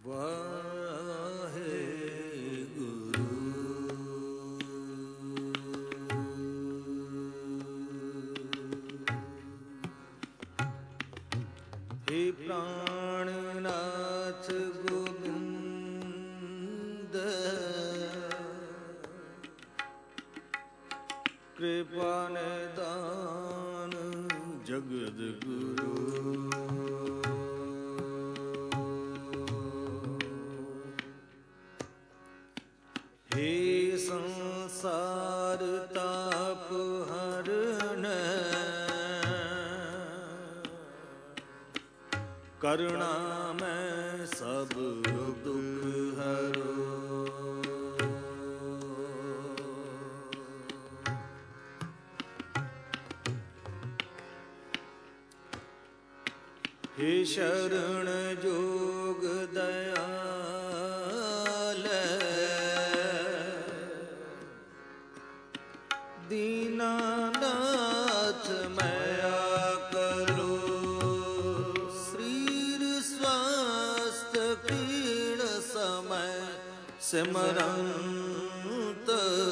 हे प्राणनाथ गोविंद कृपा निदान जगद गुरु हे संसार ताप हरण करुणा में सब दुख हरो हे शरण जोग दयाल दीनानाथ मया करो शरीर स्वास्थ्य पीड़ समय सिमरंत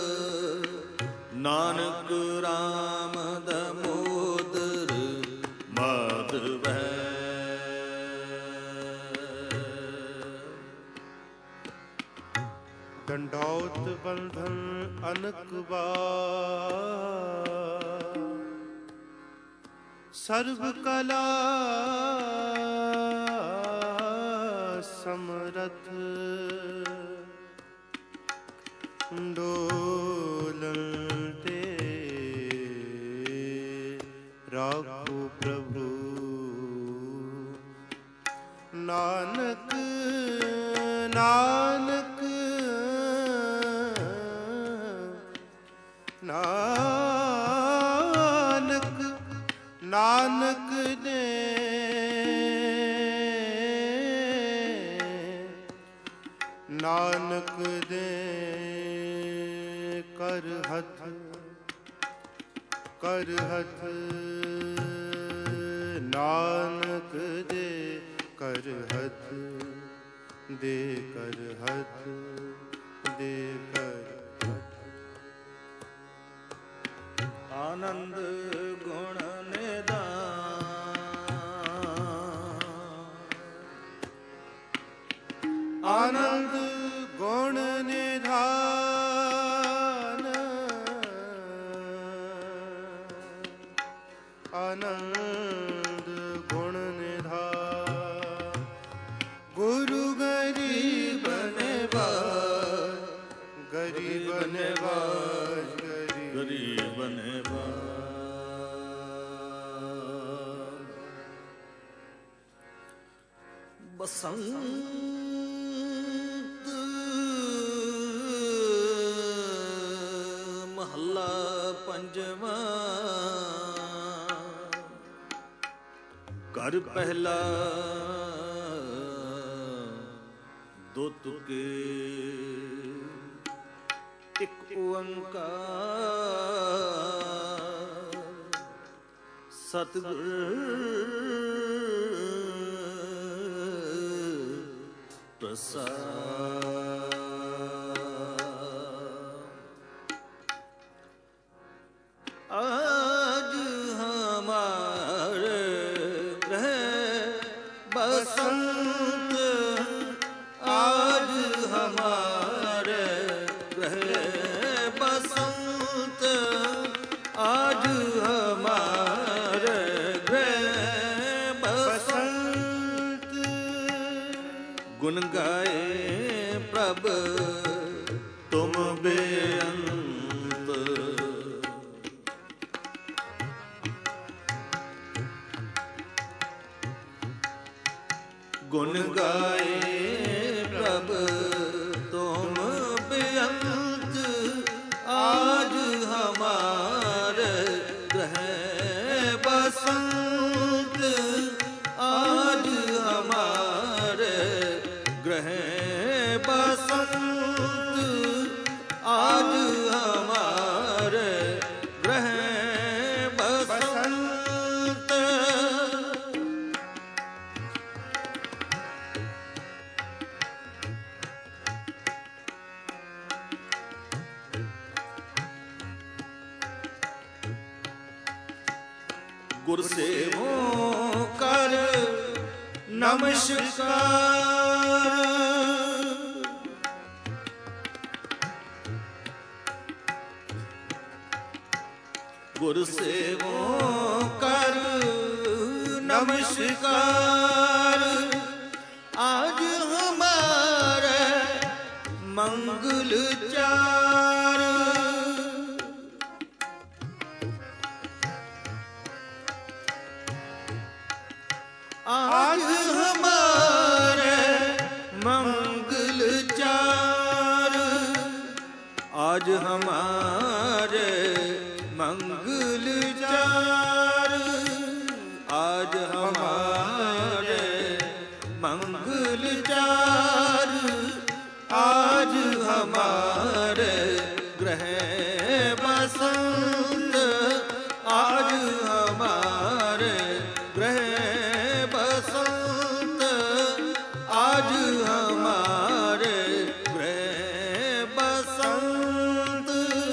नानक राम दामोदर माधव दंडौत बंधन अनक बार सर्व कला समरथ डोलते राखो प्रभु नानक नानक नानक नानक ने नानक दे कर हथ नानक दे कर हथ दे कर हथ दे कर आनंद गुण निधान आनंद गुण निधान आनंद गुण निधान गुरु गरीब निवाज गरीब निवाज गरीब बसंत महला पंजवा घर पहला दो तुके एक ओंकार सतगुर प्रसाद आज हमारे ग्रह बसंत आज हमारे ग्रह बसंत आज हमारे ग्रह बसंत गुण गाए प्रभ तुम बेअंत गुण गाए प्रभ तुम बेअंत आज हमारे ग्रह बसंत आज हमारे ग्रह बसंत आज हमारे ग्रह बसंत गुरु सेवों कर नमस्कार। गुरु सेवों कर नमस्कार। आज हमारे मंगल चार। आज हमारे मंगल चार। आज हमारे मंगल चार। आज हमारे मंगल चार। आज हमारे ग्रह बसंत। आज हमारे ग्रह बसंत। आज हमारे ग्रह बसंत।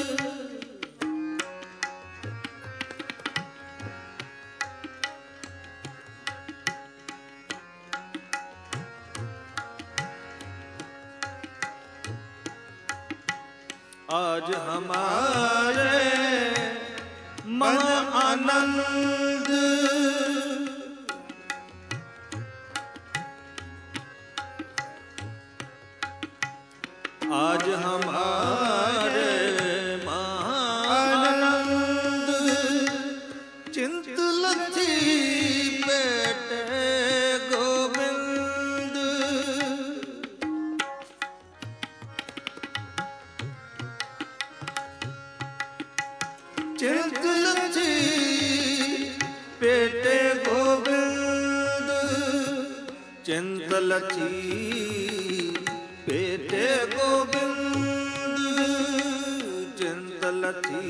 आज हमारे मन आनंद। आज हमारे आनंद। चिंतलथी बेटे गोविंद। चिंतलथी बेटे गोविंद। चिंतलथी बेटे गोविंद। चिंतलथी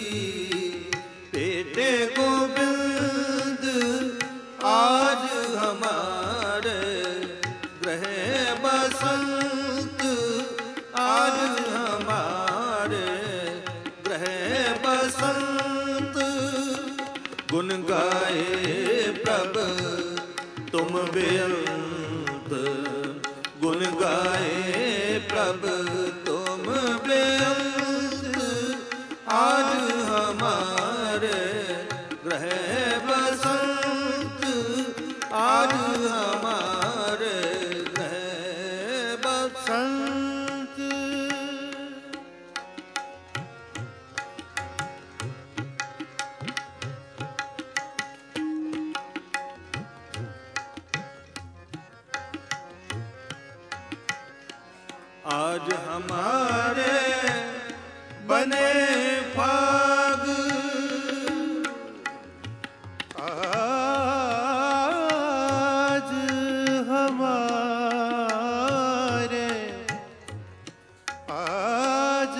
बेटे गोविंद। आज हमारे ग्रह बसंत। आज हमारे ग्रह बसंत। गुण गाए प्रभ तुम बेअंत। गुण गाए प्रभ तुम बेअंत। आज हमारे ग्रह बसंत। आज हमारे ग्रह बसंत। आज हमारे बने फाग। आज हमारे आज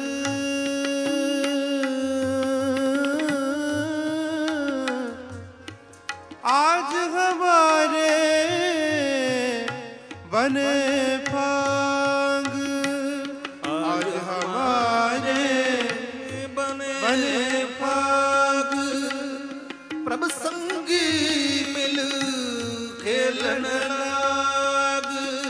आज हमारे बने फाग। आज हमारे बने फाग। प्रभ संगी मिल खेलन लाग।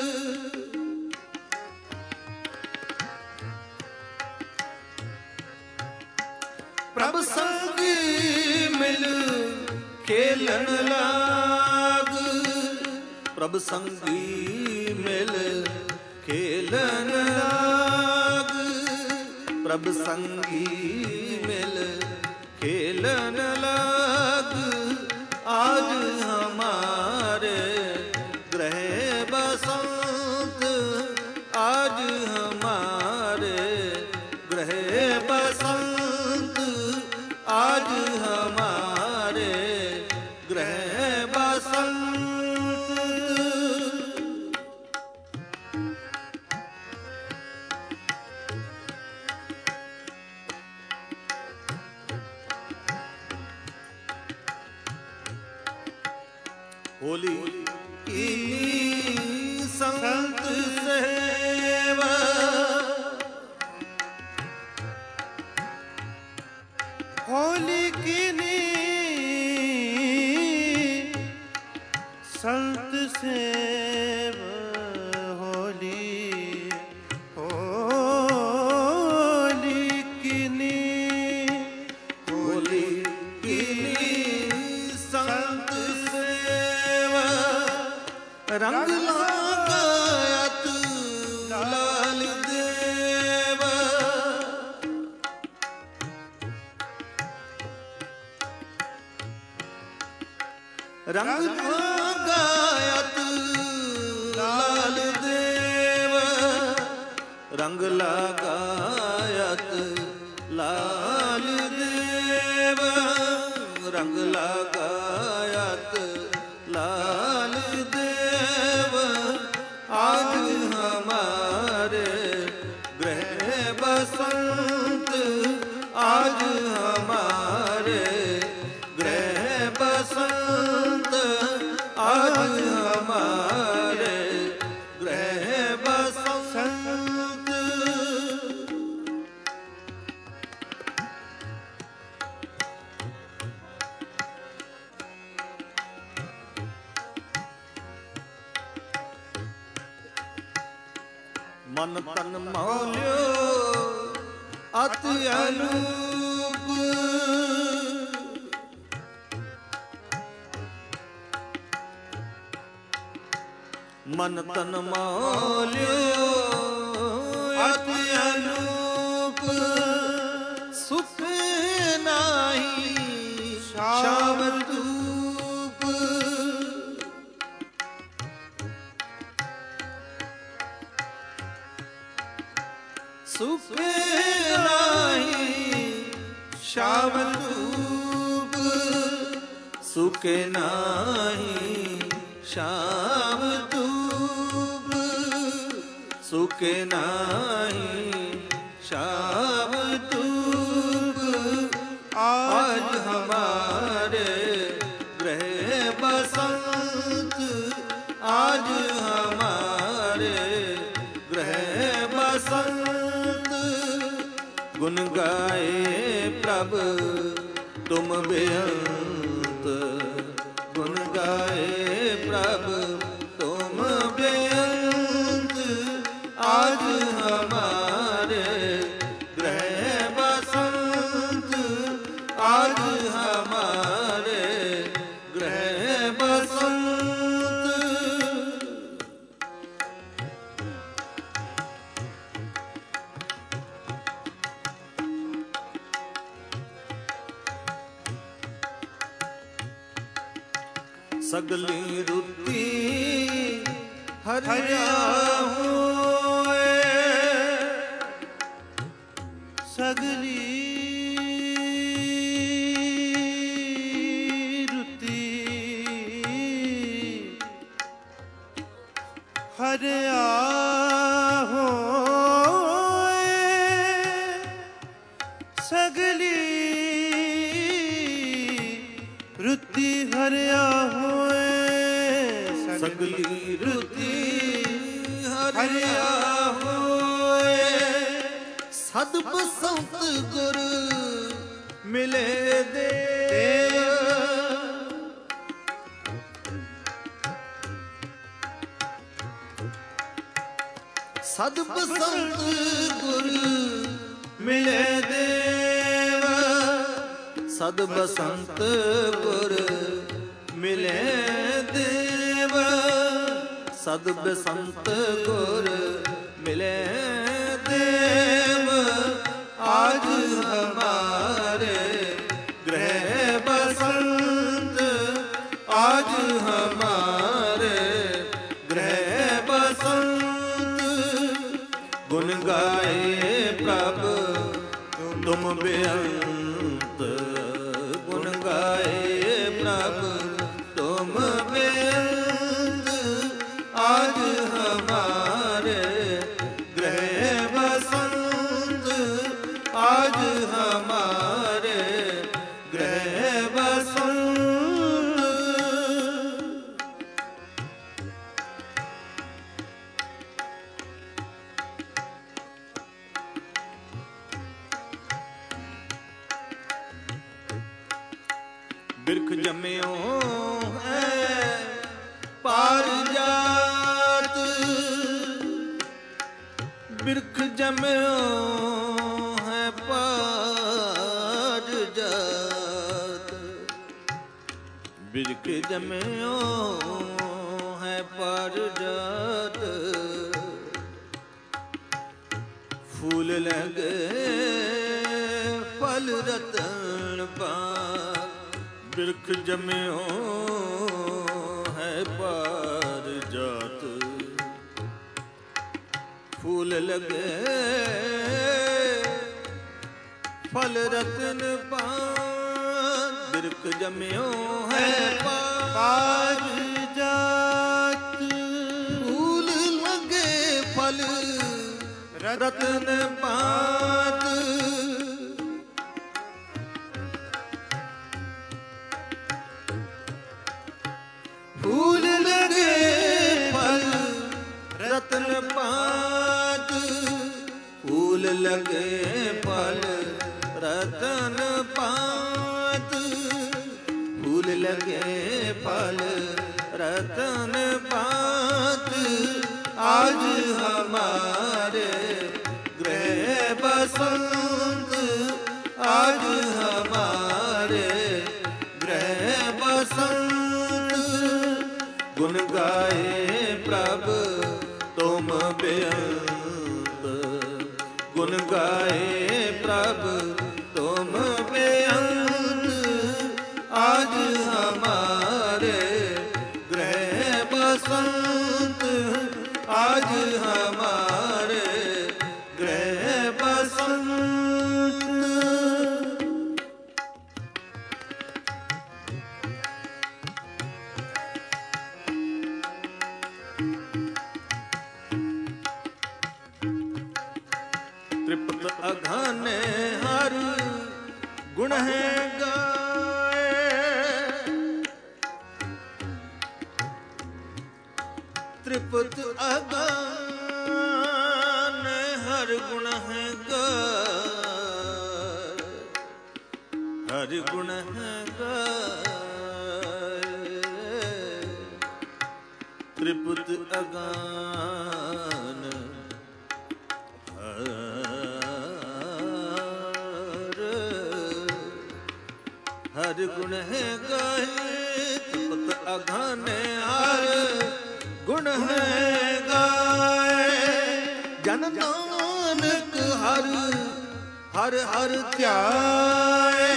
प्रभ संगी मिल खेलन लाग। प्रभ संगी मिल खेलन लाग। प्रभ संगी मिल खेलन लाग। आज हमारे ग्रह बसंत। आज हमारे ग्रह बसंत। आज हमारे ग्रह बसंत। होली की संत सेवा। होली की संत सेव होली होली किनी होली किनी संत सेव रंग लगायत लाल देव रंग लगायत लाल देव रंग लगायत लाल देव रंग लगायत लाल देव आज हमारे गृह बसंत आज हमारे गृह बसंत आज हमारे गृह बसंत मन तन मौल्यो अति अनूप मन तन मौल्यो अति अनूप सुख नाही श्याम धूप सुख नाही श्याम धूप सुख नाही श्याम धूप सुख नाही श्याम धूप आज हमारे गृह बसंत आज हमारे गृह बसंत गुण गाए प्रभु तुम बेअंत गुण गाए प्रभु तुम बेअंत आज हमारे गृह बसंत आज हमारे गृह बसंत सगली रुति हरिया होए सगली रुति हरिया होए सगली रुति हरिया होए सगली रुति हरिया होए सद बसंत गुर मिले देव सद बसंत गुर मिले देव सद बसंत गुर मिले देव सद बसंत गुर मिले देव आज हमारे गृह बसंत आज हमारे गृह बसंत गुण गाए प्रभु तुम बेअंत गुण गाए प्रभु तुम बेअंत आज हमारे गृह बसंत आज हमारे गृह बसंत बिरख जम्यो है पा ਬਿਰਖ ਜਮਿਓ ਹੈ ਪਾਰ ਜਾਤ, ਬਿਰਖ ਜਮਿਓ ਹੈ ਪਾਰ ਜਾਤ, ਫੂਲ ਲਗੇ ਫਲ ਰਤਨ ਪਾਰ, ਬਿਰਖ ਜਮਿਓ ਹੈ ਪਾਰ ਜਾਤ, ਫੂਲ ਲਗੇ ਫਲ ਰਤਨ ਪਾਰ, ਬਿਰਖ ਜਮਿਓ ਹੈ ਪਾਰ ਜਾਤ, ਫੂਲ ਲਗੇ ਫਲ ਰਤਨ ਪਾਤ, ਫੂਲ ਲਗੇ ਫਲ ਰਤਨ ਪਾਤ, ਫੂਲ ਲਗੇ ਫਲ ਰਤਨ ਪਾਤ, ਫੂਲ ਲਗੇ ਫਲ ਰਤਨ ਪਾਤ, आज हमारे गृह बसंत, आज हमारे गृह बसंत, गुण गाए प्रभु तुम बेअंत, गुण गाए प्रभु तुम बेअंत, आज हमारे गृह बसंत, आज हमारे गृह बसंत। त्रिपत अघाने हर गुण है गाए, त्रिपत अगान हर गुण है गाय, हर गुण है गाय, त्रिपत अगान हर गुण है गाय, त्रिपत अगान हर गुण है गाय, जन नानक हर हर हर ध्याए,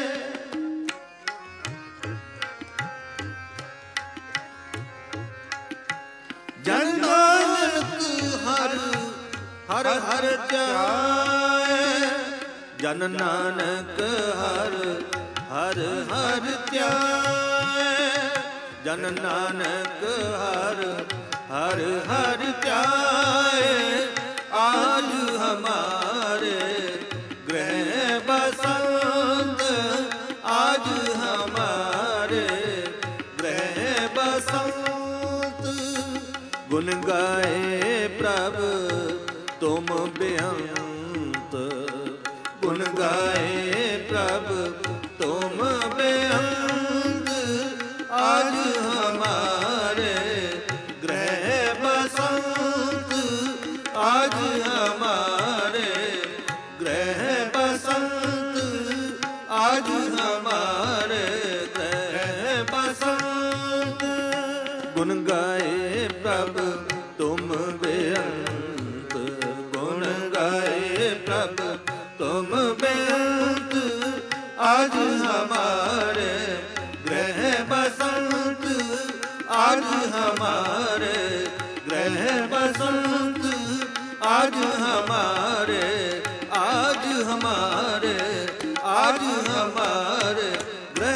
जन नानक हर हर हर ध्याए, जन नानक हर हर हर ध्याए, जन नानक हर हर हर ध्याए, आज हमारे गृह बसंत, आज हमारे गृह बसंत, गुण गाए प्रभु तुम बेअंत, गुण गाए प्रभु तुम बेअंत, आज हमारे गृह बसंत, आज हमारे गृह बसंत, आज हमारे गृह बसंत, गुण गाए प्रभु तुम बेअंत, गुण गाए प्रभु तुम बेअंत, आज हमारे गृह बसंत, आज हमारे गृह बसंत, आज हमारे आज हमारे आज हमारे गृह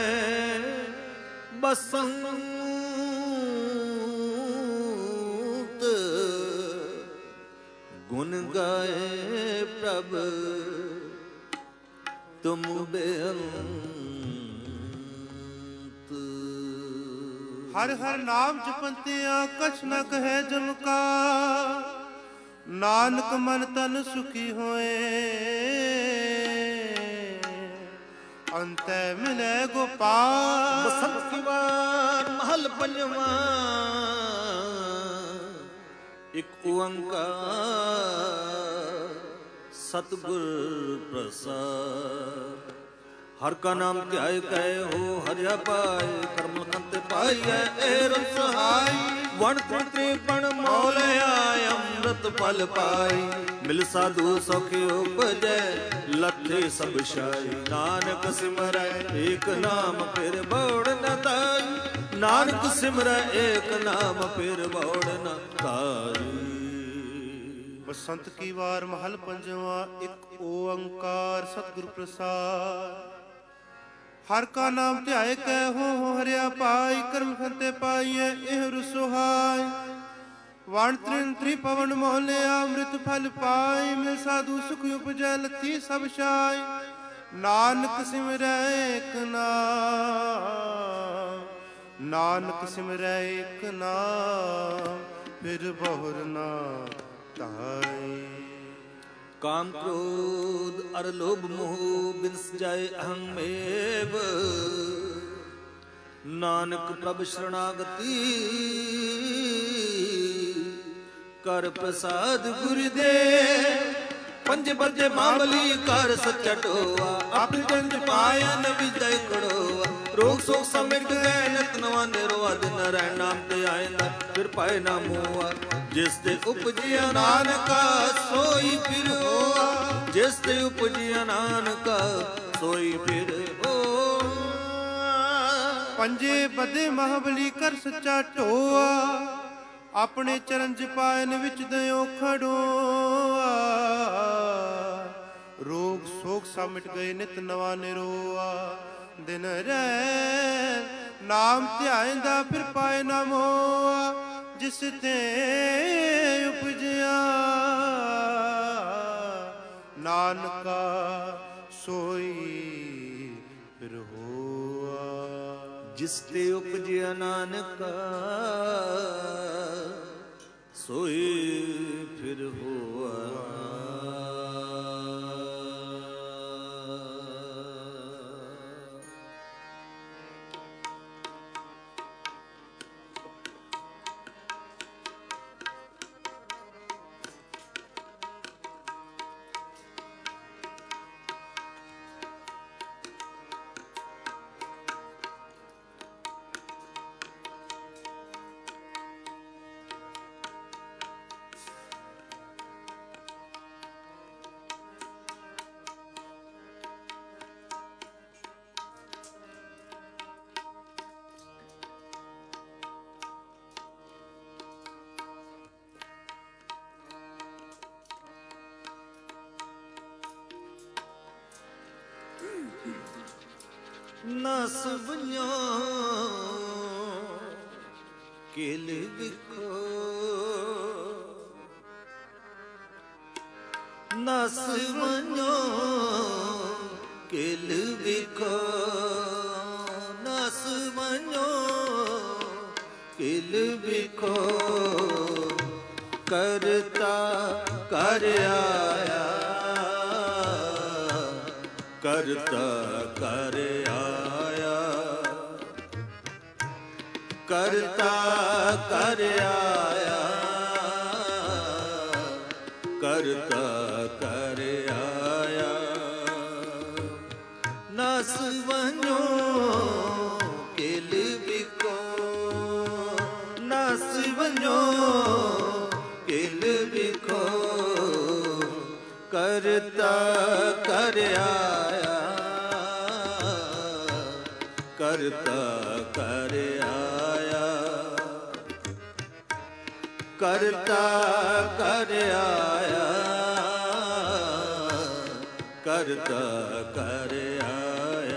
बसंत, गुण गाए प्रभु तुम बेअंत। हर हर नाम जपंतिया कछ न कहे जम का, नानक मन तन सुखी होए, अंत मिले गोपाल। बसंत की बार महल पंजवा, ਇਕ ਓੰਕਾਰ ਸਤਿਗੁਰ ਪ੍ਰਸਾਦ। ਹਰ ਕਾ ਨਾਮ ਧਿਆਏ ਕੈ ਹੋ ਹਰਿਆ ਪਾਏ, ਕਰਮ ਕੰਤੇ ਪਾਈਐ ਏ ਰਸ ਸਹਾਈ। ਵਣ ਤ੍ਰਿਪਣ ਮੋਲ ਆਇ ਅੰਮ੍ਰਿਤ ਫਲ ਪਾਈ, ਮਿਲ ਸਾਧੂ ਸੁਖ ਉਪਜੈ ਲੱਥੇ ਸਭ ਛਾਈ। ਨਾਨਕ ਸਿਮਰੈ ਏਕ ਨਾਮ ਫਿਰ ਬਉੜ ਨ ਤਾਈ, ਨਾਨਕ ਸਿਮਰੈ ਏਕ ਨਾਮ ਫਿਰ ਬਉੜ ਨ ਤਾਈ। ਬਸੰਤ ਕੀ ਵਾਰ ਮਹਲ ਪੰਜਵਾ। ਇਕ ਓੰਕਾਰ ਸਤਿਗੁਰ ਪ੍ਰਸਾਦ। ਹਰ ਕਾ ਨਾਮ ਧਿਆਏ ਕੈ ਹੋ ਹਰਿਆ ਪਾਈ, ਕਰਮ ਖੰਤੇ ਪਾਈਐ ਇਹ ਰਸੋਹਾਈ। ਵਣ ਤ੍ਰਿਪਵਨ ਮੋਲਿਆ ਅੰਮ੍ਰਿਤ ਫਲ ਪਾਈ, ਮਿਲ ਸਾਧੂ ਸੁਖ ਉਪਜੈ ਲੱਥੀ ਸਭ ਛਾਈ। ਨਾਨਕ ਸਿਮਰੈ ਏਕ ਨਾਮ, ਨਾਨਕ ਸਿਮਰੈ ਏਕ ਨਾਮ ਫਿਰ ਬਹੁਰ ਨਾ ਤਾਈ। ਕਾਮ ਕ੍ਰੋਧ ਅਰ ਲੋਭ ਮੋਹ ਬਿਨਸ ਜਾਏ ਅਹੰ ਮੇਵ, ਨਾਨਕ ਪ੍ਰਭ ਸ਼ਰਣਾਗਤੀ ਕਰ ਪ੍ਰਸਾਦ ਗੁਰ ਦੇ। ਪੰਜ ਬੱਜੇ ਮਾਮਲੀ ਕਰ ਸੱਚਾ ਢੋਆ, ਆਪਿ ਗੰਜ ਪਾਇਆ ਨ ਵਿਦੈ ਕੜੋਆ। ਰੋਗ ਸੋਗ ਸਮਿਟ ਗਏ ਨਿਤ ਨਵਾ ਨਿਰਵਾ, ਦਿਨ ਰਹਿ ਨਾਮ ਤੇ ਆਇਂਦਾ ਫਿਰ ਪਾਏ ਨਾ ਮੋਆ। ਜਿਸ ਤੇ ਉਪਜਿਆ ਨਾਨਕਾ ਸੋਈ ਫਿਰ ਹੋਆ, ਜਿਸ ਤੇ ਉਪਜਿਆ ਨਾਨਕਾ ਸੋਈ ਫਿਰ ਹੋਆ। ਪੰਜੇ ਬੱਧੇ ਮਹਾਬਲੀ ਕਰ ਸੱਚਾ ਢੋਆ, ਆਪਣੇ ਚਰਨ ਚ ਪਾਇਨ ਵਿੱਚ ਦਿਓ ਖੜੋਆ। ਰੋਗ ਸੋਗ ਸਭ ਮਿਟ ਗਏ ਨਿਤ ਨਵਾ ਨਿਰੋਆ, ਦਿਨ ਰਹਿ ਨਾਮ ਧਿਆਇਂਦਾ ਫਿਰ ਪਾਏ ਨਾ ਮੋਆ। ਜਿਸ ਤੇ ਉਪਜਿਆ ਨਾਨਕਾ ਸੋਈ ਫਿਰ ਹੋਆ। ਜਿਸ ਤੇ ਉਪਜਿਆ ਨਾਨਕਾ ਸੋਈ ਫਿਰ ਹੋਆ। ਨਸ ਵਣੋ ਕਿਲ ਵਿਖੋ, ਨਸ ਵਣੋ ਕਿਲ ਵਿਖੋ, ਨਸ ਵਣੋ ਕਿਲ ਵਿਖੋ। ਕਰਤਾ ਕਰ ਆਇਆ, ਕਰਤਾ ਕਰ ਆਇਆ, ਕਰਤਾ ਕਰ ਆਇਆ, ਕਰਤਾ ਕਰ ਆਇਆ। ਨਸ ਵਣੋ ਕਿਲ ਵਿਖੋ, ਨਸ ਵਣੋ ਕਿਲ ਵਿਖੋ। ਕਰਤਾ ਕਰ ਆਇਆ, ਕਰਤਾ ਕਰ ਆਇਆ, ਕਰਤਾ ਕਰ ਆਇਆ, ਕਰਤਾ ਕਰ ਆਇਆ।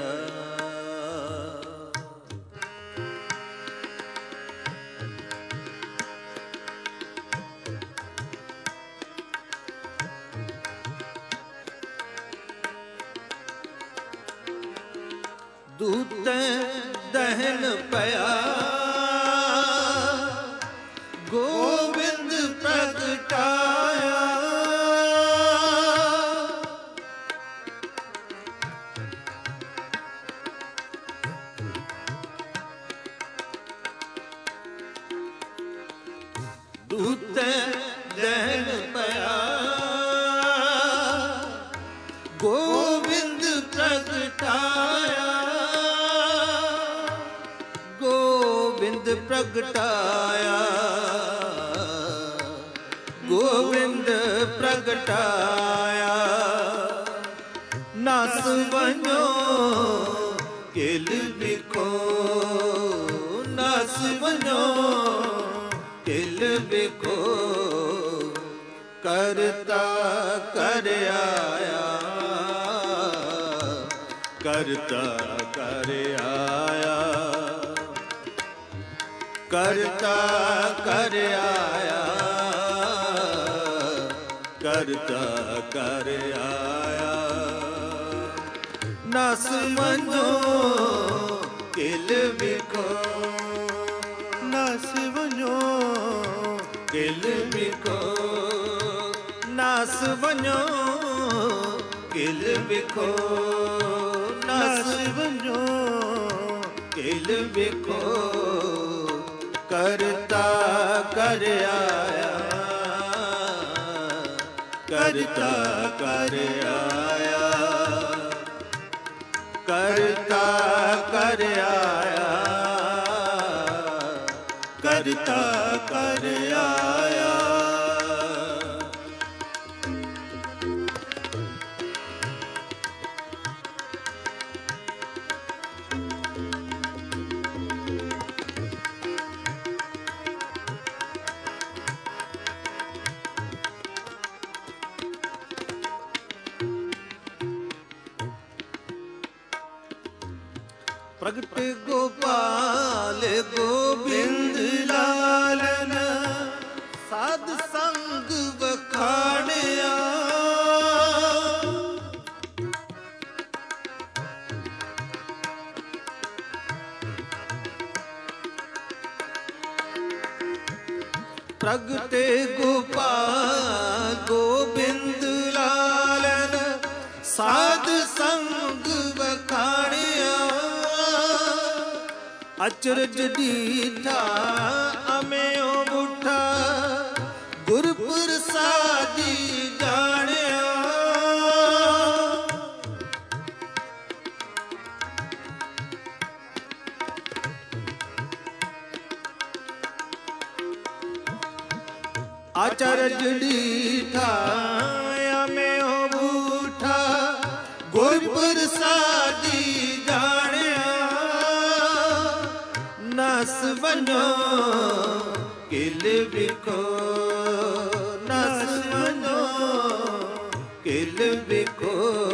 ਦੂਤੈ ਦਹਿਨ ਪਿਆ, ਗੋਬਿੰਦ ਪ੍ਰਗਟਾਇਆ। ਦੂਤੈ ਦਹਿਨ ਪਿਆ ਗੋਬਿੰਦ ਪ੍ਰਗਟਾਇਆ ਗੋਬਿੰਦ ਪ੍ਰਗਟਾਇਆ ਗੋਬਿੰਦ ਪ੍ਰਗਟਾਇਆ ਨਸ ਵੰਜੋ ਕਿਲ ਵਿਖੋ ਨਸ ਵੰਜੋ ਕਿਲ ਵਿਖੋ ਕਰਤਾ ਕਰ ਆਇਆ ਕਰਤਾ ਕਰ ਆਇਆ ਕਰਤਾ ਕਰ ਆਇਆ ਕਰਤਾ ਕਰ ਆਇਆ ਨਸ ਵੰਜੋ ਕਿਲ ਵਿਖੋ ਨਸ ਵੰਜੋ ਕਿਲ ਵਿਖੋ ਨਸ ਵੰਜੋ ਕਿਲ ਵਿਖੋ ਨਸ ਵੰਜੋ ਕਿਲ ਵਿਖੋ ਕਰਤਾ ਕਰ ਆਇਆ ਕਰਤਾ ਕਰ ਆਇਆ ਕਰਤਾ ਕਰ ਆਇਆ ਕਰਤਾ ਕਰ ਆਇਆ ਪ੍ਰਗਟ ਗੋਪਾਲ ਗੋਬਿੰਦ ਲਾਲਨ ਸਾਧ ਸੰਗ ਵਖਾਣਿਆ ਪ੍ਰਗਟ ਗੋਪਾਲ ਗੋਬਿੰਦ ਲਾਲਨ ਸਾਧ ਸੰਗ ਵਖਾਣਿਆ ਅਚਰਜ ਡੀਠਾ ਅਮਿਓ ਬੁੱਠਾ ਗੁਰ ਪ੍ਰਸਾਦੀ ਜਾਣਿਆ ਅਚਰਜ ਡੀਠਾ ਅਮਿਓ ਬੁੱਠਾ ਗੁਰ ਪ੍ਰਸਾਦੀ ਜਾਣਿਆ ਨਸ ਵੰਜੋ ਕਿਲ ਵਿਖੋ ਨਸ ਵੰਜੋ ਕਿਲ ਵਿਖੋ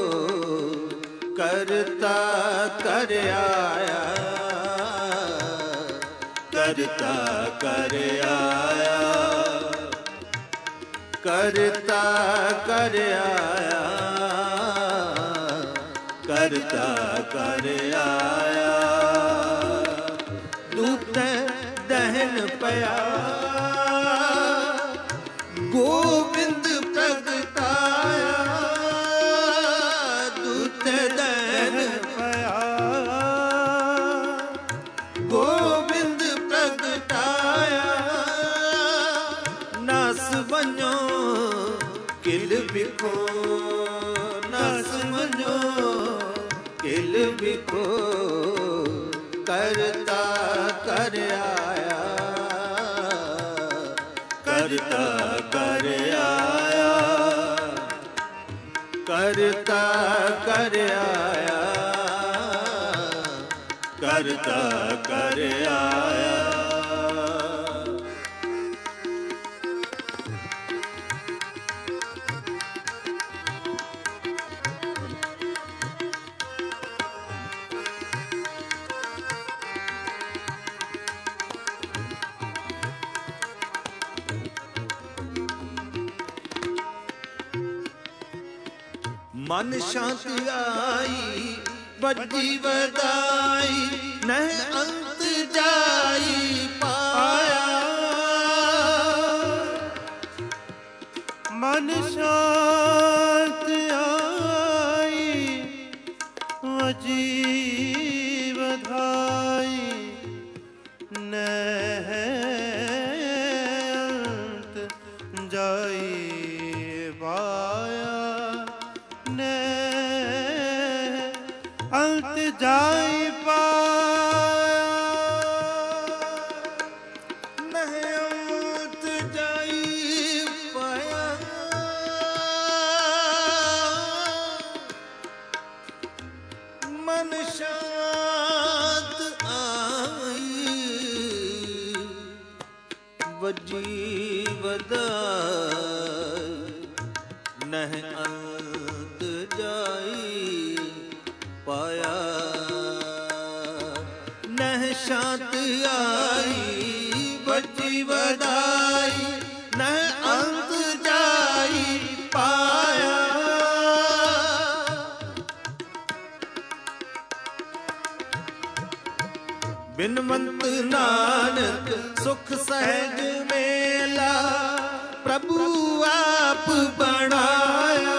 ਕਰਤਾ ਕਰ ਆਇਆ ਕਰਤਾ ਕਰ ਆਇਆ ਕਰਤਾ ਕਰ ਆਇਆ ਕਰਤਾ ਕਰ ਆਇਆ ਦੂਤ ਦਹਿਨ ਪਿਆ ਗੋਬਿੰਦ ਪ੍ਰਗਟਾਇਆ ਦੂਤ ਦਹਿਨ ਪਿਆ ਗੋਬਿੰਦ ਪ੍ਰਗਟਾਇਆ ਨਸ ਵੰਜੋ ਕਿਲ ਵਿਖੋ ਨਸ ਵੰਜੋ ਕਿਲ ਵਿਖੋ ਕਰਤਾ ਕਰ ਆਇਆ ਕਰਤਾ ਕਰ ਆਇਆ ਕਰਤਾ ਕਰ ਆਇਆ ਕਰਤਾ ਕਰ ਆਇਆ ਮਨ ਸ਼ਾਂਤੀ ਆਈ ਵੱਜੀ ਵਧਾਈ ਨਹਿ ਅੰਤ ਜਾਈ ਪਾਇਆ ਮਨ ਸ਼ਾਂਤ ਆਈ ਵੱਜੀ ਵਧਾਈ ਨਹਿ ਅੰਤ ਜਾਈ ਅੰਤ ਜਾਈ ਪਾਇਆ, ਨਹਿ ਅੰਤ ਜਾਈ ਪਾਇਆ। ਮਨ ਸ਼ਾਂਤ ਆਈ ਵੱਜੀ ਵਧਾਈ, ਨਹਿ ਅੰਤ ਜਾਈ ਪਾਇਆ। ਨਹਿ ਸ਼ਾਂਤ ਆਈ ਵੱਜੀ ਵਧਾਈ, ਨਹਿ ਅੰਤ ਜਾਈ ਪਾਇਆ। ਬਿਨਵੰਤ ਨਾਨਕ ਸੁਖ ਸਹਿਜ ਮੇਲਾ, ਪ੍ਰਭੂ ਆਪ ਬਣਾਇਆ।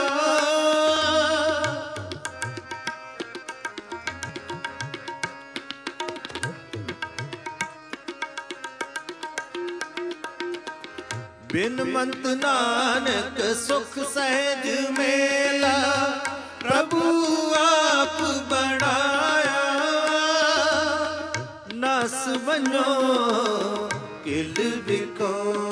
ਬਿਨਵੰਤ ਨਾਨਕ ਸੁਖ ਸਹਿਜ ਮੇਲਾ, ਪ੍ਰਭੂ ਆਪ ਬਣਾਇਆ। ਨਸ ਵੰਜੋ ਕਿਲ ਵਿਖੋ,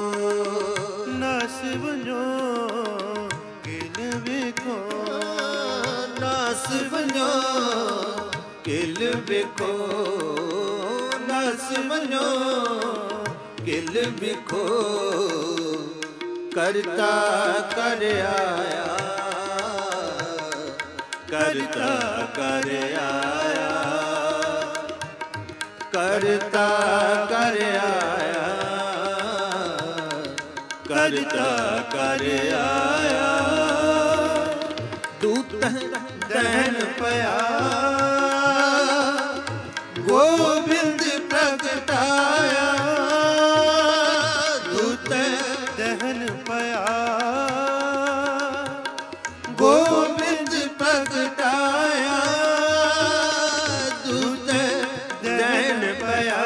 ਨਸ ਵੰਜੋ ਕਿਲ ਵਿਖੋ, ਨਸ ਵੰਜੋ ਕਿਲ ਵਿਖੋ, ਨਸ ਵੰਜੋ ਕਿਲ ਵਿਖੋ। ਕਰਤਾ ਕਰ ਆਇਆ, ਕਰਤਾ ਕਰ ਆਇਆ, ਕਰਤਾ ਕਰ ਆਇਆ, ਕਰਤਾ ਕਰ ਆਇਆ। ਦੂਤ ਦਹਿਨ ਪਿਆ, ਗੋਬਿੰਦ ਪ੍ਰਗਟਾਇਆ। ਦੂਤ ਦਹਿਨ ਪਿਆ, ਗੋਬਿੰਦ ਪ੍ਰਗਟਾਇਆ। ਦੂਤ ਦਹਿਨ ਪਿਆ,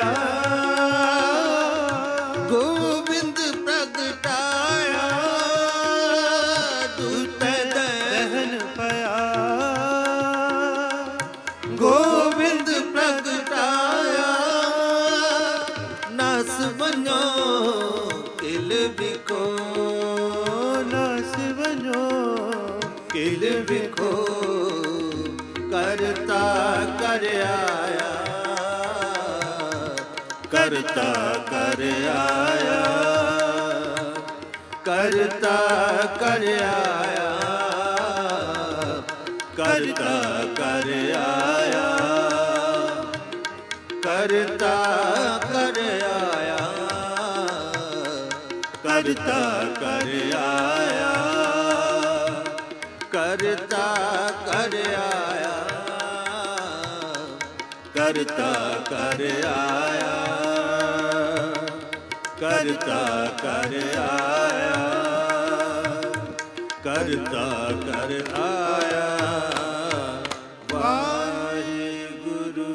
ਗੋਬਿੰਦ ਪ੍ਰਗਟਾਇਆ। ਦੂਤ ਦਹਿਨ ਪਿਆ, ਗੋਬਿੰਦ ਪ੍ਰਗਟਾਇਆ। ਨਸ ਵੰਜੋ ਕਿਲ ਵਿਖੋ, ਨਸ ਵੰਜੋ ਕਿਲ ਵਿਖੋ। ਕਰਤਾ ਕਰ ਆਇਆ, ਕਰਤਾ ਕਰ ਆਇਆ, ਕਰਤਾ ਕਰ ਆਇਆ, ਕਰਤਾ ਕਰ ਆਇਆ, ਕਰਤਾ ਕਰ ਆਇਆ, ਕਰਤਾ ਕਰ ਆਇਆ, ਕਰਤਾ ਕਰ ਆਇਆ, ਕਰਤਾ ਕਰ ਆਇਆ, ਕਰਤਾ ਕਰ ਆਇਆ, ਕਰਤਾ ਕਰ ਆਇਆ। ਵਾਹਿਗੁਰੂ।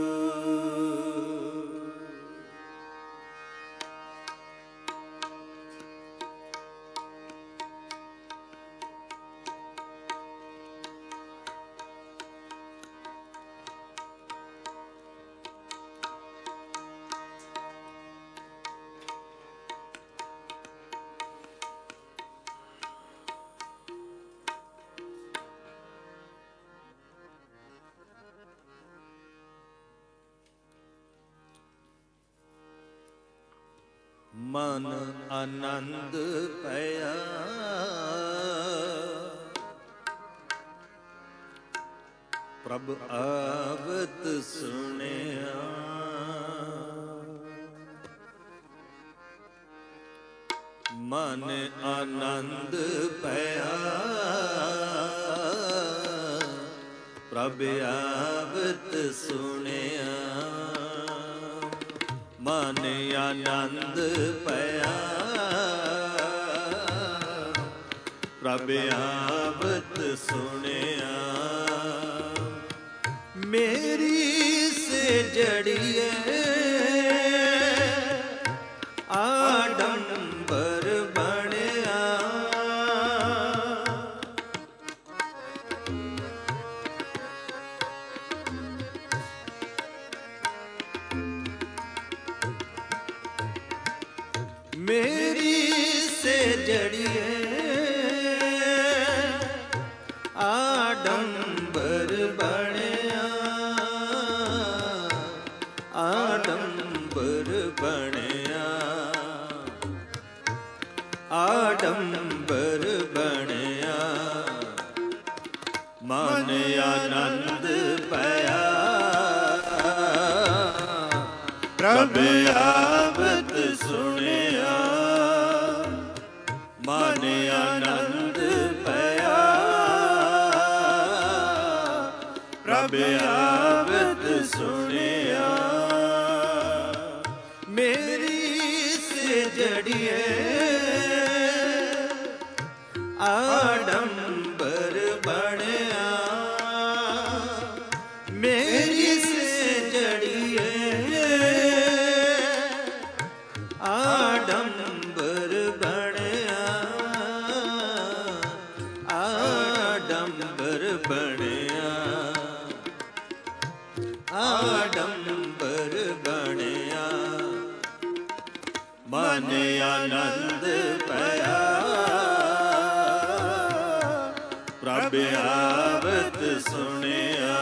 ਮਨ ਆਨੰਦ ਪਿਆ, ਪ੍ਰਭ ਆਵਤ ਸੁਣਿਆ। ਮਨ ਆਨੰਦ ਪਿਆ, ਪ੍ਰਭ ਆਵਤ ਸੁਣਿਆ। ਮਨ ਆਨੰਦ ਪਿਆ, ਪ੍ਰਭ ਆਵਤ ਸੁਣਿਆ। ਮੇਰੀ ਸਜੜੀਏ ਆਡੰਬਰ ਬਣਿਆ। ਮੇਰੀ ਸੇ ਜੜੀਏ ਆਡੰਬਰ ਬਣਿਆ, ਆਡੰਬਰ ਬਣਿਆ, ਆਡੰਬਰ ਬਣਿਆ, ਮਨ ਆਨੰਦ ਪਿਆ, ਪ੍ਰਭ ਆਵਤ ਸੁਣਿਆ, ਮਨ ਆਨੰਦ ਪਿਆ, ਪ੍ਰਭ ਆਵਤ ਸੁਣਿਆ, ਮੇਰੀ ਸੇ ਜੜੀਏ ਆਡੰਬਰ ਬਣਿਆ, ਮੇਰੀ ਸੇ ਜੜੀਏ ਆਡੰਬਰ ਬਣਿਆ, ਆਡੰਬਰ ਬਣਿਆ, ਆਡੰਬਰ ਬਣਿਆ, ਮਨ ਆਨੰਦ ਪਿਆ, ਪ੍ਰਭ ਆਵਤ ਸੁਣਿਆ,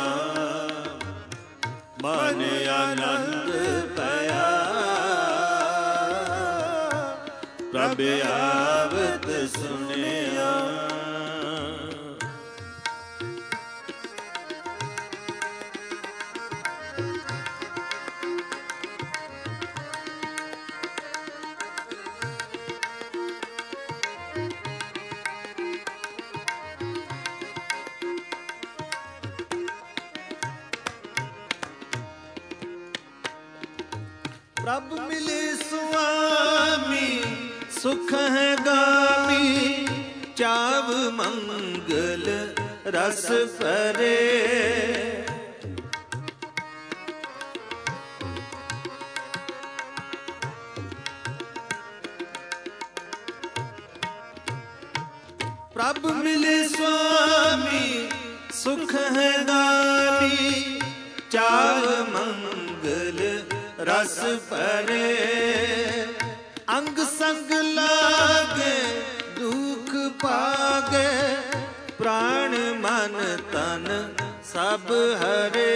ਮਨ ਆਨੰਦ ਪਿਆ, ਪ੍ਰਭ ਆਵਤ ਸੁਣਿਆ। ਪ੍ਰਭ ਮਿਲੇ ਸੁਆਮੀ ਸੁਖ ਹੈ ਗਾਮੀ, ਚਾਵ ਮੰਗਲ ਰਸ ਭਰੇ, ਪ੍ਰਭ ਮਿਲੇ ਸੁਆਮੀ ਸੁਖ ਹੈ ਗਾਮੀ, ਚਾਵ ਮੰਗਲ ਰਸ ਭਰੇ, ਅੰਗ ਸੰਗ ਲਾਗੇ ਦੁਖ ਪਾਗੇ, ਪ੍ਰਾਣ ਮਨ ਤਨ ਸਭ ਹਰੇ,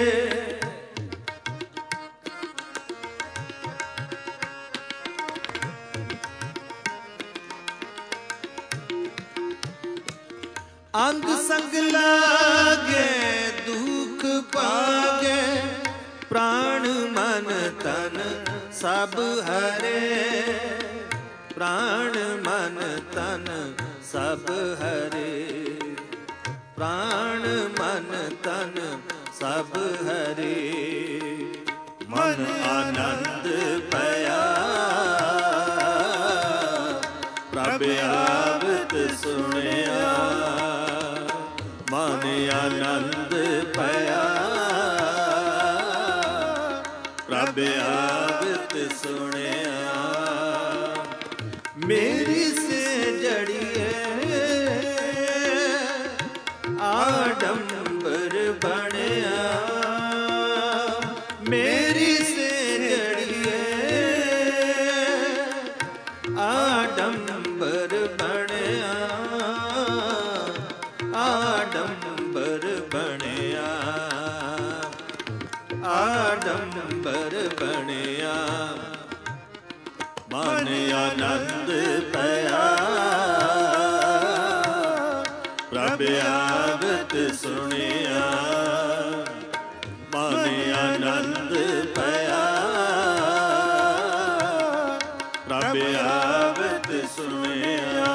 ਅੰਗ ਸੰਗ ਲਾਗੇ ਦੁਖ ਪਾਗੇ, ਪ੍ਰਾਣ ਮਨ ਤਨ ਸਭ ਹਰੇ, ਪ੍ਰਾਣ ਮਨ ਤਨ ਸਭ ਹਰੇ, ਪ੍ਰਾਣ ਮਨ ਤਨ ਸਭ ਹਰੇ, ਮਨ ਆਨੰਦ ਪਿਆ, ਪ੍ਰਭ ਆਵਤ ਸੁਣਿਆ, ਮਨ ਆਨੰਦ ਪਿਆ, ਪ੍ਰਭ ਆਵਤ ਸੁਣਿਆ, ਮੇਰੀ ਸੇ ਜੜੀਏ ਆਡੰਬਰ ਬਣਿਆ, ਮੇਰੀ ਸੇ ਜੜੀਏ ਆਡੰਬਰ ਬਣਿਆ, ਆਡੰਬਰ ਬਣਿਆ, ਆਡੰਬਰ ਬਣਿਆ, ਮਨ ਆਨੰਦ ਪਿਆ, ਪ੍ਰਭ ਆਵਤ ਸੁਣਿਆ, ਮਨ ਆਨੰਦ ਪਿਆ, ਪ੍ਰਭ ਆਵਤ ਸੁਣਿਆ।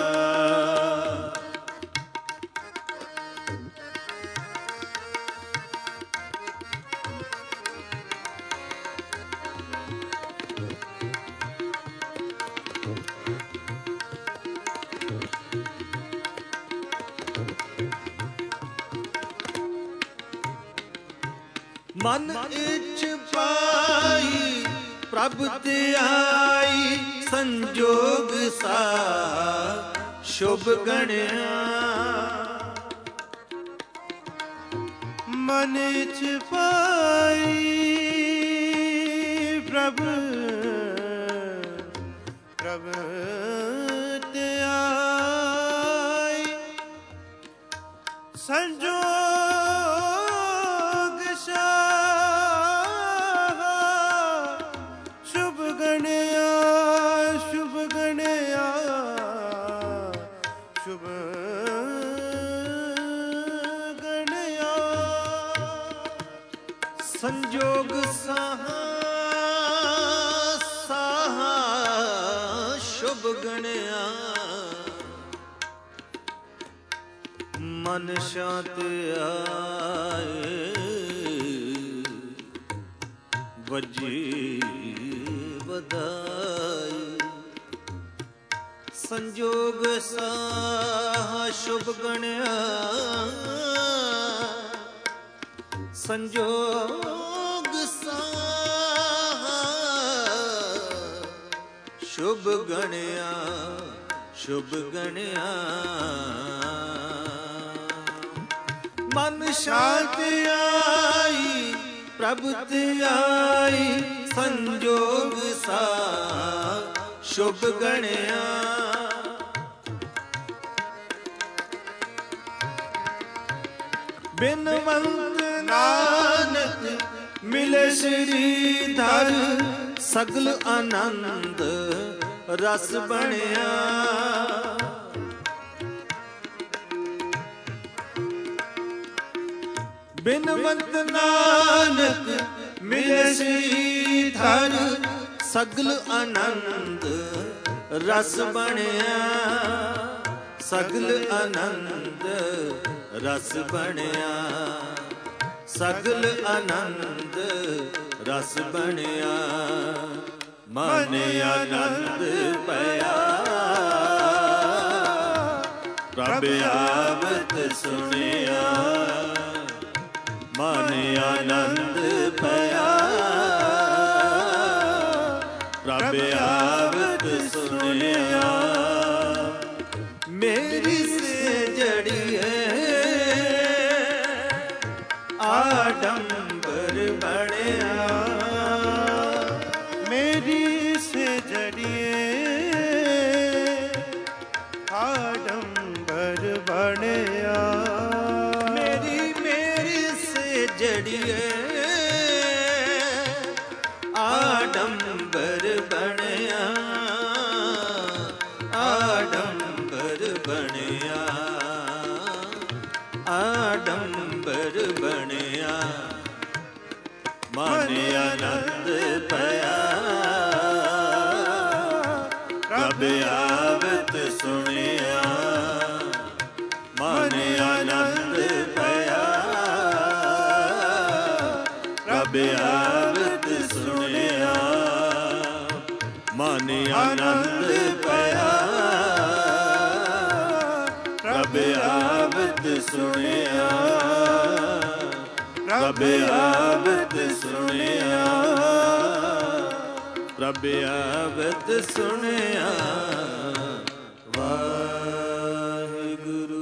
ਮਨ ਇੱਛ ਪਾਈ ਪ੍ਰਭ ਧਿਆਈ, ਸੰਜੋਗ ਸਾ ਸ਼ੁਭ ਗਣਿਆ, ਮਨ ਇੱਛ ਪਾਈ ਪ੍ਰਭ ਪ੍ਰਭ ਧਿਆਈ ਸੰਜੋਗ ਸ਼ਾਹ ਸ਼ੁਭ ਗਣਿਆ ਸ਼ੁਭ ਗਣਿਆ ਸ਼ੁਭ ਗਣਿਆ ਸੰਜੋਗ ਸਾਹਾ ਸਾਹਾ ਸ਼ੁਭ ਗਣਿਆ ਮਨ ਸ਼ਾਂਤ ਆਏ ਵਜੀ ਵਧਾਈ ਸੰਜੋਗ ਸਾਹਾ ਸ਼ੁਭ ਗਣਿਆ ਸੰਜੋਗ ਸਾਹਾ ਸ਼ੁਭ ਗਣਿਆ ਸ਼ੁਭ ਗਣਿਆ ਮਨ ਸ਼ਾਂਤ ਆਈ ਪ੍ਰਭ ਧਿਆਈ ਸੰਜੋਗ ਸਾ ਸ਼ੁਭ ਗਣਿਆ ਬਿਨਵੰਤ ਨਾਨਕ ਮਿਲੇ ਸ੍ਰੀਧਰ ਸਗਲ ਆਨੰਦ ਰਸ ਬਣਿਆ ਬਿਨਵੰਤ ਨਾਨਕ ਮਿਲੇ ਸ੍ਰੀਧਰ ਸਗਲ ਆਨੰਦ ਰਸ ਬਣਿਆ ਸਗਲ ਆਨੰਦ ਰਸ ਬਣਿਆ ਸਗਲ ਆਨੰਦ ਰਸ ਬਣਿਆ ਮਨ ਆਨੰਦ ਪਿਆ ਪ੍ਰਭ ਆਵਤ ਸੁਣਿਆ ਮਨ ਆਨੰਦ ਪਿਆ ਪ੍ਰਭ ਆਵਤ ਸੁਣਿਆ ਮੇਰੀ ਸੇ ਜੜੀਏ ਆਡੰਬਰ ਬਣਿਆ ਮੇਰੀ ਸੇ ਜੜੀਏ ਆਡੰਬਰ ਬਣਿਆ ਮੇਰੀ ਸੇ ਜੜੀਏ ਆਡੰਬਰ ਬਣਿਆ ਆਡੰਬਰ ਬਣਿਆ ਆਡੰਬਰ ਬਣਿਆ ਮਨ ਆਨੰਦ ਪਿਆ ਪ੍ਰਭ ਆਵਤ ਸੁਣਿਆ ਮਨ ਆਨੰਦ ਪਿਆ ਪ੍ਰਭ ਆਵਤ ਸੁਣਿਆ ਮਨ ਆਨੰਦ ਪਿਆ ਪ੍ਰਭ ਆਵਤ ਸੁਣਿਆ ਪ੍ਰਭ ਆਵਤ ਸੁਣਿਆ ਪ੍ਰਭ ਆਵਤ ਸੁਣਿਆ ਵਾਹਿਗੁਰੂ।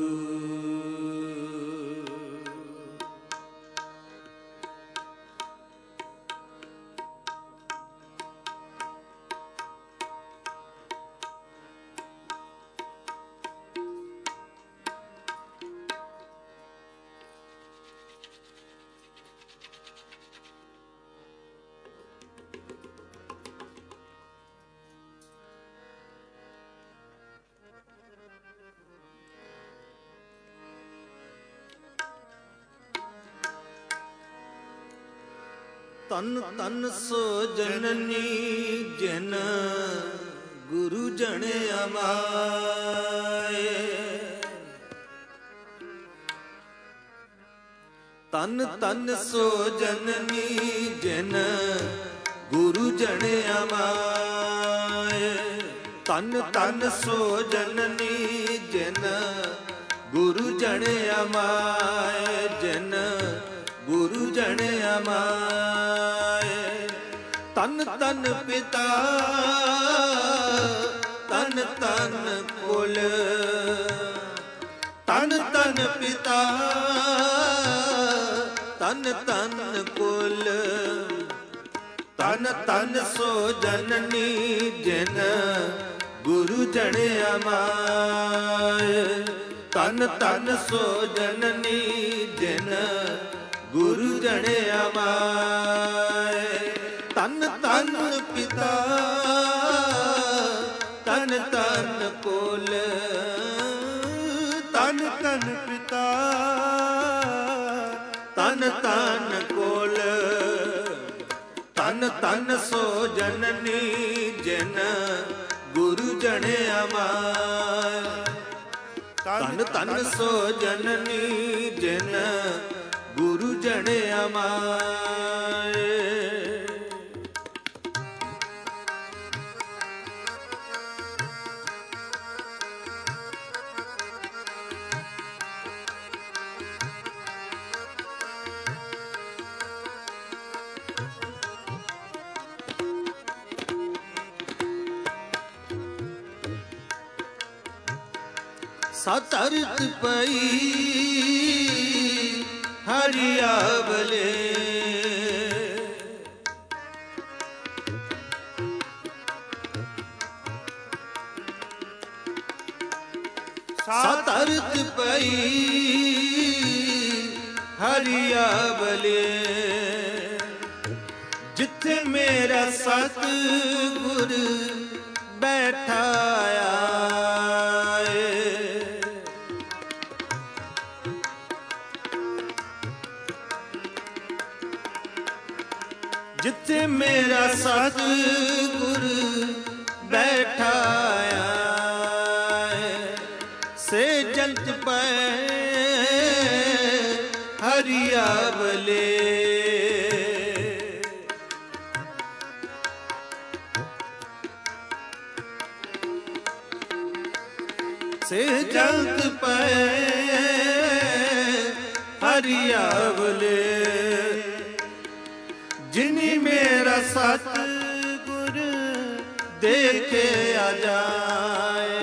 ਤਨ ਤਨ ਸੋ ਜਨਨੀ ਜਿਨ ਗੁਰੂ ਜਨ ਅਮਾਏ ਤਨ ਤਨ ਸੋ ਜਨਨੀ ਜਿਨ ਗੁਰੂ ਜਨ ਅਮਾਏ ਤਨ ਤਨ ਸੋ ਜਨਨੀ ਜਿਨ ਗੁਰੂ ਜਨ ਅਮਾਏ ਜਿਨ ਗੁਰੂ ਜਨ ਅਮਾਏ ਤਨ ਤਨ ਪਿਤਾ ਤਨ ਤਨ ਕੁਲ ਤਨ ਤਨ ਪਿਤਾ ਤਨ ਤਨ ਕੁਲ ਤਨ ਤਨ ਸੋ ਜਨਨੀ ਜਿਨ ਗੁਰੂ ਜਣਿਆ ਮਾਏ। ਤਨ ਤਨ ਸੋ ਜਨਨੀ ਜਿਨ ਗੁਰੂ ਜਣਿਆ ਮਾਏ। ਤਨ ਤਨ ਪਿਤਾ ਤਨ ਤਨ ਕੋਲ, ਤਨ ਤਨ ਪਿਤਾ ਤਨ ਤਨ ਕੋਲ। ਤਨ ਤਨ ਸੋ ਜਨਨੀ ਜਿਨ ਗੁਰੂ ਜਣਿਆ ਮਾਏ। ਤਨ ਤਨ ਸੋ ਜਨਨੀ ਜਿਨ ਗੁਰੂ ਜਣਿਆ ਮਾਏ। ਸਤ ਅਰਥ ਪਈ ਹਰਿ ਆਵਲੇ। ਸਤ ਅਰਥ ਪਈ ਹਰਿ ਆਵਲੇ। ਜਿੱਥੇ ਮੇਰਾ ਸਤ ਗੁਰ ਬੈਠਾਇਆ, ਜਿੱਥੇ ਮੇਰਾ ਸਤ ਗੁਰ ਬੈਠਾਇਆ। ਸੇ ਜਲਤ ਪੈ ਹਰਿ ਆਵਲੇ। ਸੇ ਜਲਤ ਪੈ ਹਰਿ ਆਵਲੇ। ਜਿਨੀ ਮੇਰਾ ਸਤ ਗੁਰ ਦੇਖਿਆ ਜਾਏ।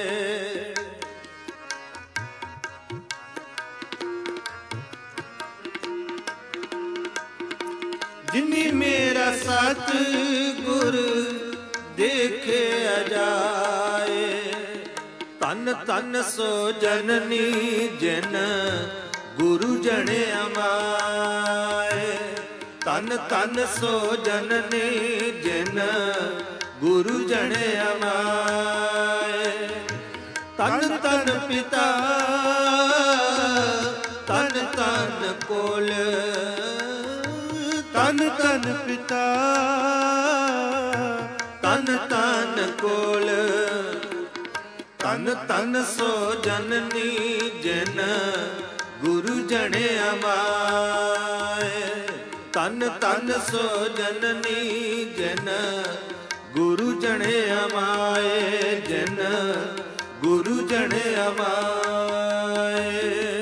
ਜਿਨੀ ਮੇਰਾ ਸਤ ਗੁਰ ਦੇਖਿਆ ਜਾਏ। ਤਨ ਤਨ ਸੋ ਜਨਨੀ ਜਿਨ ਗੁਰੂ ਜਣਿਆ ਮਾਏ। ਤਨ ਤਨ ਸੋ ਜਨਨੀ ਜਿਨ ਗੁਰੂ ਜਣਿਆ ਮਾਏ। ਤਨ ਤਨ ਪਿਤਾ ਤਨ ਤਨ ਕੋਲ, ਤਨ ਤਨ ਪਿਤਾ ਤਨ ਤਨ ਕੋਲ। ਤਨ ਤਨ ਸੋ ਜਨਨੀ ਜਿਨ ਗੁਰੂ ਜਣਿਆ ਮਾਏ। ਤਨ ਤਨ ਸੋ ਜਨਨੀ ਜਿਨ ਗੁਰੂ ਜਣਿਆ ਮਾਏ। ਜਿਨ ਗੁਰੂ ਜਣਿਆ ਮਾਏ।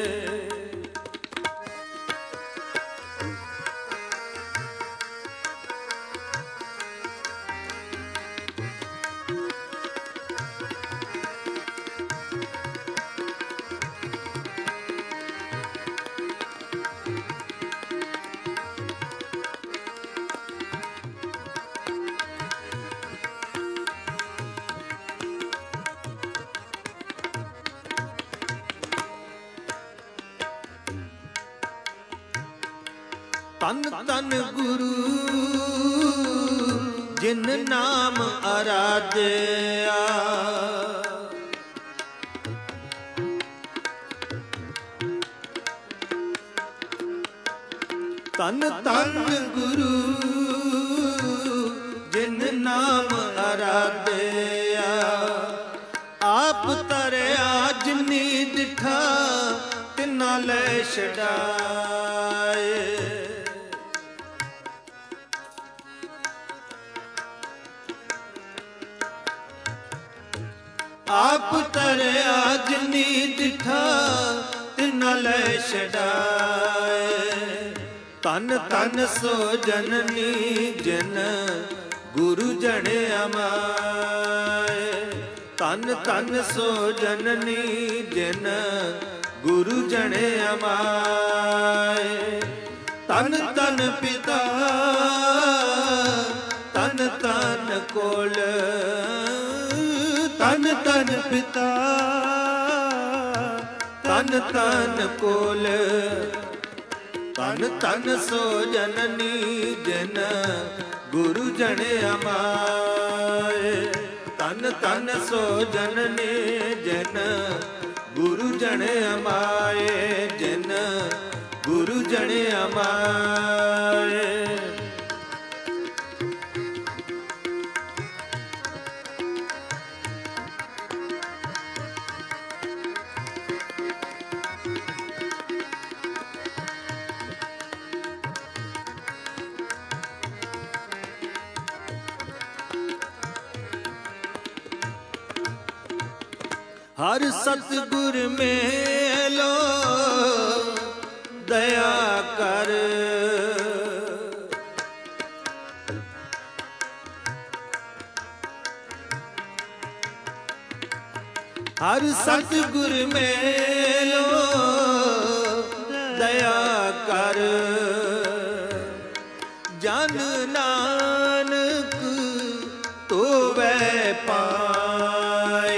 ਤਨ ਤਨ ਗੁਰੂ ਜਿਨ ਨਾਮ ਅਰਾਧਿਆ। ਤਨ ਤਨ ਗੁਰੂ ਜਿਨ ਨਾਮ ਅਰਾਧਿਆ। ਆਪ ਤਰਿਆ ਜਿਨੀ ਦਿਠਾ ਤਿਨਾ ਲੈ ਛਡਾਏ। ਆਪ ਤਰਿਆ ਜਿਨੀ ਦਿਠਾ ਤਿਨਾ ਲੈ ਛਡਾਏ। ਤਨ ਤਨ ਸੋ ਜਨਨੀ ਜਿਨ ਗੁਰੂ ਜਣਿਆ ਮਾਏ। ਤਨ ਤਨ ਸੋ ਜਨਨੀ ਜਿਨ ਗੁਰੂ ਜਣਿਆ ਮਾਏ। ਤਨ ਤਨ ਪਿਤਾ ਤਨ ਤਨ ਕੋਲ, ਤਨ ਤਨ ਪਿਤਾ ਤਨ ਤਨ ਕੋਲ ਤਨ ਤਨ ਸੋ ਜਨਨੀ ਜਨ ਗੁਰੂ ਜਨ ਅਮਾਏ ਤਨ ਤਨ ਸੋ ਜਨਨੀ ਜਨ ਗੁਰੂ ਜਨ ਅਮਾਏ ਜਨ ਗੁਰੂ ਜਨ ਅਮਾਏ हर सतगुर मेलो दया कर हर सतगुर मेलो दया कर जन नानक तो वै पाए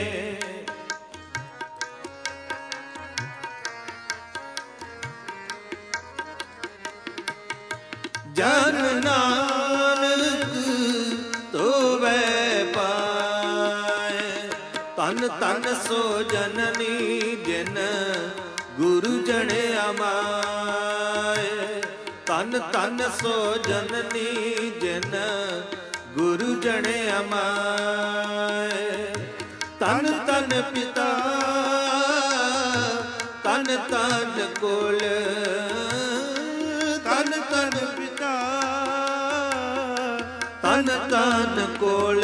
जन नानक तो वै पाए तन तन सो जननी जिन गुरु जन अमाए तन तन सो जननी जिन गुरु जन अमाए तन तन पिता तन तन कोल तन तन पिता तन तन कोल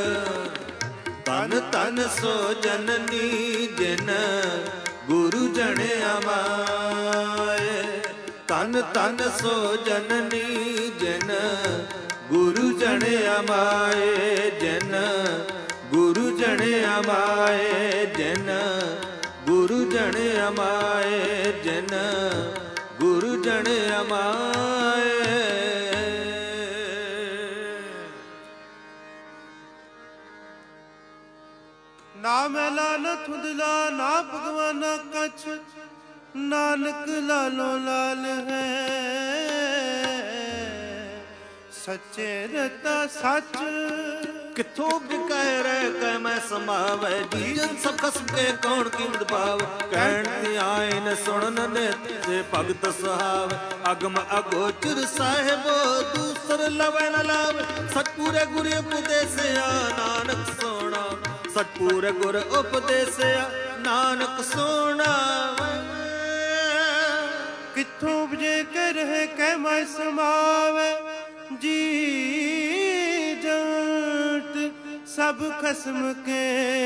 तन तन सो जननी जिन गुरु जन अमाए तन तन सो जननी जिन गुरु जन अमाए जिन गुरु जन अमाए जिन गुरु जन अमाए जिन गुरु जन अमाए ना मैला न थुंदला ना भगवाना कछ नानक लालो लाल है सच्चे रता सच किथों बिकाए रह कह मैं समावे जीजन सब खसम के कौन कीमत पावे कहन दी आए न सुनन नित्य भगत सुहावे अगम अगोचर साहिबो दूसर लवे न लावे सतपुरे गुरु उपदेसिया नानक सोना सतपुरे गुरु उपदेसिया नानक सोना किथों बजे कर है कह मैं समावे जी जंत सब खसम के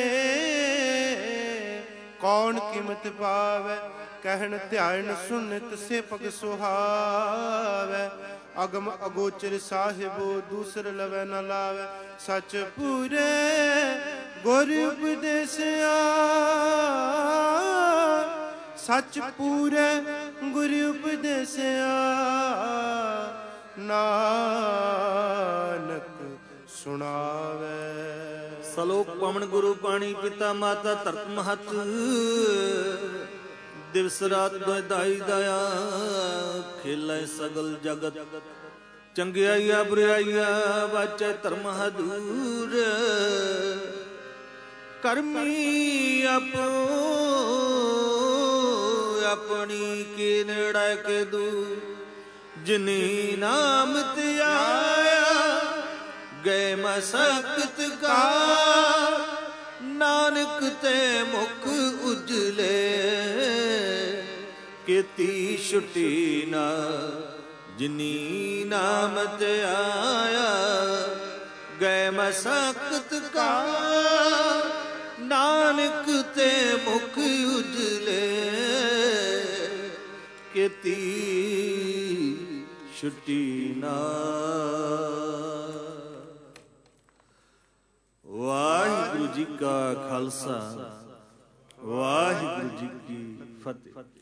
कौन कीमत पावे कहन ध्यान सुनत से पग सुहावे अगम अगोचर साहिबो दूसर लवे न लावे सच पूरे गुर उपदेसिया सच पूरे गुरु उपदेसिया नानक सुनावे सलोक पवन गुरु पाणी पिता माता धरत महत दिवस रात दाई दया खेलै सगल जगत चंगियाइया बुराइया वाचे धर्म हदूर कर्मी अपो अपनी के नेड़ा के दू जिनी नाम त्याया गए मसकत का नानक ते मुख उजले केती छुटी ना जिनी नाम त्याया गए मसकत का नानक ते मुख उजले केती छुटी ना। वाहिगुरु जी का खालसा वाहिगुरु जी की फतेह।